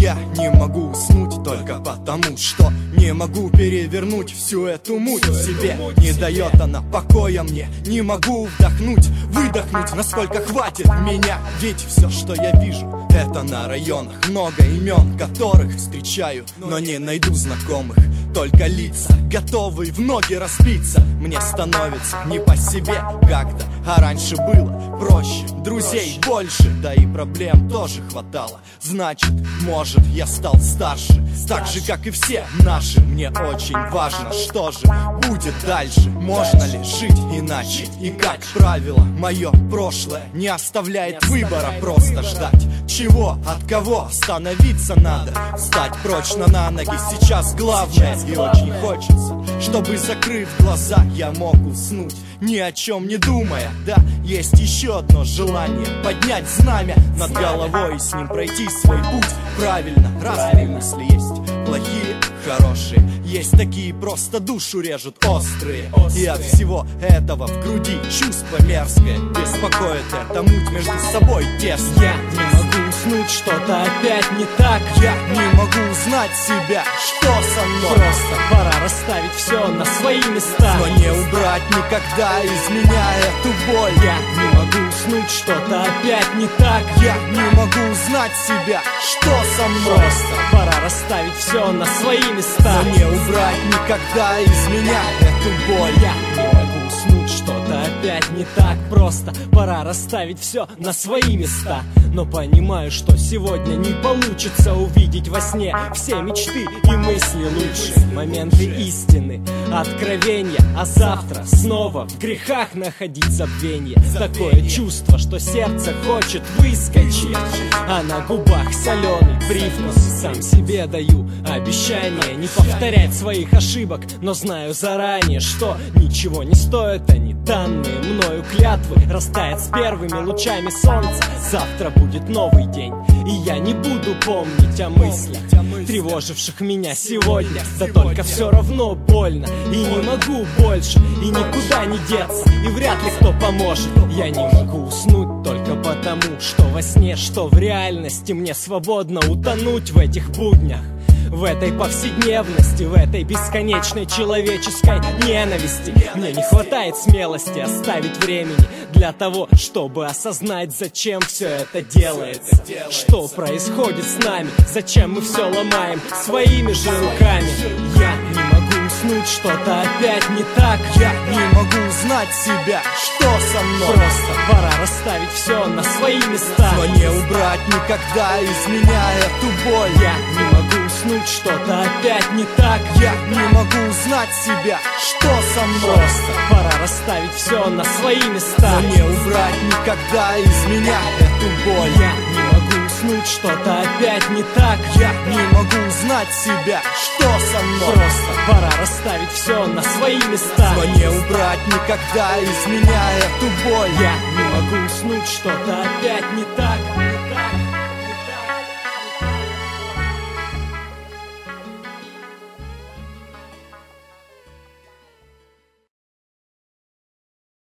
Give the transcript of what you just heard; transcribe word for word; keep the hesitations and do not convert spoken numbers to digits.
Я не могу уснуть только потому, что не могу перевернуть всю эту муть в себе. Не дает она покоя мне, не могу вдохнуть, выдохнуть, насколько хватит меня. Ведь все, что я вижу, это на районах. Много имен, которых встречаю, но не найду знакомых. Только лица, готовые в ноги разбиться. Мне становится не по себе как-то, а раньше было проще. Друзей больше, да и проблем тоже хватало. Значит, может, я стал старше, так же, как и все наши. Мне очень важно, что же будет дальше. Можно ли жить иначе? И как правило, мое прошлое не оставляет выбора, просто ждать. Чего, от кого становиться надо? Встать прочно на ноги сейчас главное. И очень хочется, чтобы, закрыв глаза, я мог уснуть, ни о чем не думая. Да, есть еще одно желание: поднять знамя над головой и с ним пройти свой путь. Правильно, разные мысли есть, плохие, хорошие. Есть такие, просто душу режут, острые. И от всего этого в груди чувство мерзкое. Беспокоит эта муть между собой тесная. Я не могу уснуть, что-то опять не так. Я не могу узнать себя, что со мной. Просто пора расставить все на свои места, но не убрать никогда из меня эту боль. Я не могу уснуть, что-то опять не так. Я не могу узнать себя, что со мной. Просто пора расставить все на свои места, но не убрать никогда из меня эту боль. Я не могу уснуть, что-то опять не так. Просто пора расставить все на свои места, но понимаю, что сегодня не получится увидеть во сне все мечты и мысли лучшие, моменты истины, откровения. А завтра снова в грехах находить забвенье. Такое чувство, что сердце хочет выскочить, а на губах соленый привкус. Сам себе даю обещание не повторять своих ошибок, но знаю заранее, что ничего не стоят они, данные мною клятвы. Растает с первыми лучами солнца, завтра будет новый день, и я не буду помнить о мыслях, тревоживших меня сегодня. Да только все равно больно, и не могу больше, и никуда не деться, и вряд ли кто поможет. Я не могу уснуть только потому, что во сне, что в реальности мне свободно утонуть в этих буднях, в этой повседневности, в этой бесконечной человеческой ненависти. Мне не хватает смелости оставить времени для того, чтобы осознать, зачем все это делается, что происходит с нами, зачем мы все ломаем своими же руками. Я не могу уснуть, что-то опять не так. Я не могу узнать себя, что со мной. Просто пора расставить все на свои места, но не убрать никогда из меня эту боль. Я не могу уснуть, что-то опять не так. Я не могу узнать себя, что со мной. Просто пора расставить все на свои места, но не убрать никогда из меня эту боль. Я не могу уснуть, что-то опять не так. Я не могу узнать себя, что со мной. Просто пора расставить все на свои места, но не убрать никогда из меня эту боль. Я не могу уснуть, что-то опять не так.